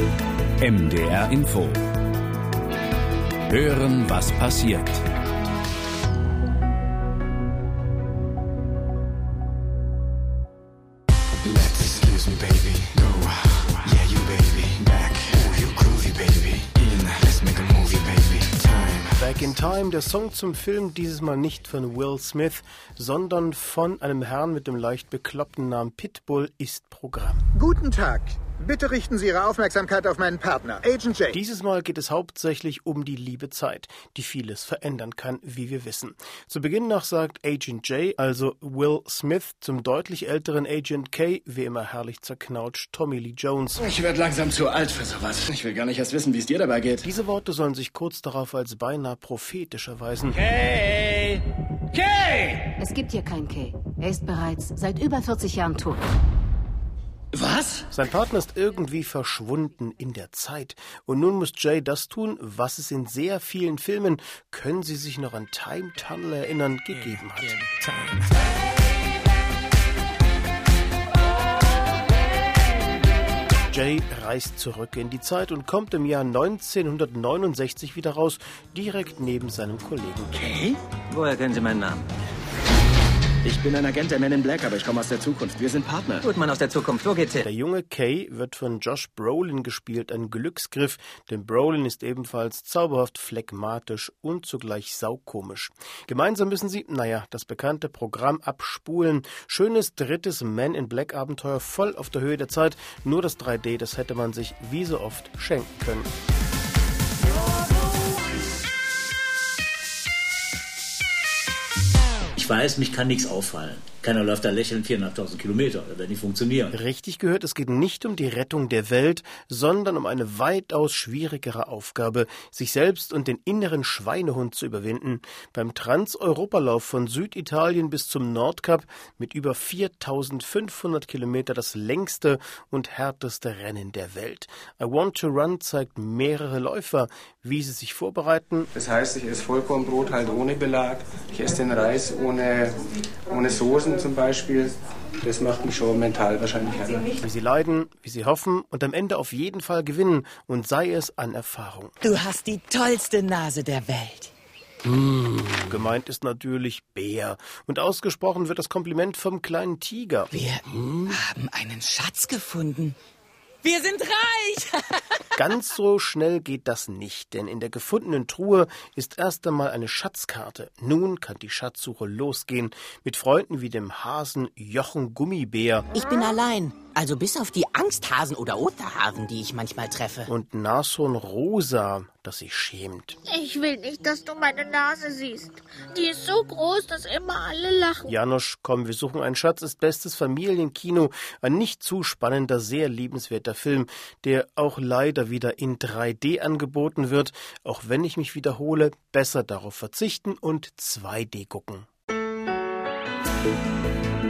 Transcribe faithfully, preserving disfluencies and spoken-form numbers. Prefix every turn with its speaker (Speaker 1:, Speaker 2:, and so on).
Speaker 1: M D R Info. Hören, was passiert.
Speaker 2: Let's lose me, baby. Go, yeah, you, baby. Back, oh, you groovy, baby. In, let's make a movie, baby. Time.
Speaker 3: Back in Time, der Song zum Film, dieses Mal nicht von Will Smith, sondern von einem Herrn mit dem leicht bekloppten Namen Pitbull, ist Programm.
Speaker 4: Guten Tag. Bitte richten Sie Ihre Aufmerksamkeit auf meinen Partner, Agent J.
Speaker 3: Dieses Mal geht es hauptsächlich um die liebe Zeit, die vieles verändern kann, wie wir wissen. Zu Beginn noch sagt Agent J, also Will Smith, zum deutlich älteren Agent K, wie immer herrlich zerknautscht, Tommy Lee Jones.
Speaker 5: Ich werde langsam zu alt für sowas. Ich will gar nicht erst wissen, wie es dir dabei geht.
Speaker 3: Diese Worte sollen sich kurz darauf als beinahe prophetisch erweisen.
Speaker 5: Kay! Kay!
Speaker 6: Es gibt hier keinen Kay. Er ist bereits seit über vierzig Jahren tot.
Speaker 5: Was?
Speaker 3: Sein Partner ist irgendwie verschwunden in der Zeit. Und nun muss Jay das tun, was es in sehr vielen Filmen, können Sie sich noch an Time Tunnel erinnern, gegeben hat. Jay reist zurück in die Zeit und kommt im Jahr neunzehnhundertneunundsechzig wieder raus, direkt neben seinem Kollegen.
Speaker 5: Kay?
Speaker 7: Woher kennen Sie meinen Namen?
Speaker 5: Ich bin ein Agent der Men in Black, aber ich komme aus der Zukunft. Wir sind Partner.
Speaker 7: Gut, Mann aus der Zukunft. Wo geht's hin?
Speaker 3: Der junge Kay wird von Josh Brolin gespielt, ein Glücksgriff, denn Brolin ist ebenfalls zauberhaft phlegmatisch und zugleich saukomisch. Gemeinsam müssen sie, naja, das bekannte Programm abspulen. Schönes drittes Men in Black Abenteuer, voll auf der Höhe der Zeit. Nur das drei D, das hätte man sich wie so oft schenken können.
Speaker 8: Ich weiß, mich kann nichts auffallen. Keiner läuft da lächelnd viertausendfünfhundert Kilometer. Das wird nicht funktionieren.
Speaker 3: Richtig gehört, es geht nicht um die Rettung der Welt, sondern um eine weitaus schwierigere Aufgabe, sich selbst und den inneren Schweinehund zu überwinden. Beim Trans-Europalauf von Süditalien bis zum Nordkap mit über viertausendfünfhundert Kilometer das längste und härteste Rennen der Welt. I Want to Run zeigt mehrere Läufer, wie sie sich vorbereiten.
Speaker 9: Das heißt, ich esse Vollkornbrot halt ohne Belag. Ich esse den Reis ohne, ohne Soßen zum Beispiel. Das macht mich schon mental wahrscheinlich härter.
Speaker 3: Wie sie leiden, wie sie hoffen und am Ende auf jeden Fall gewinnen, und sei es an Erfahrung.
Speaker 10: Du hast die tollste Nase der Welt.
Speaker 3: Mmh, gemeint ist natürlich Bär. Und ausgesprochen wird das Kompliment vom kleinen Tiger.
Speaker 10: Wir mmh. haben einen Schatz gefunden. Wir sind reich!
Speaker 3: Ganz so schnell geht das nicht, denn in der gefundenen Truhe ist erst einmal eine Schatzkarte. Nun kann die Schatzsuche losgehen mit Freunden wie dem Hasen Jochen Gummibär.
Speaker 10: Ich bin allein, also bis auf die Angsthasen oder Osterhasen, die ich manchmal treffe.
Speaker 3: Und Nashorn Rosa, das sich schämt.
Speaker 11: Ich will nicht, dass du meine Nase siehst. Die ist so groß, dass immer alle lachen.
Speaker 3: Janosch, komm, wir suchen einen Schatz, ist bestes Familienkino. Ein nicht zu spannender, sehr liebenswerter Film, der auch leider wieder in drei D angeboten wird. Auch wenn ich mich wiederhole, besser darauf verzichten und zwei D gucken. Musik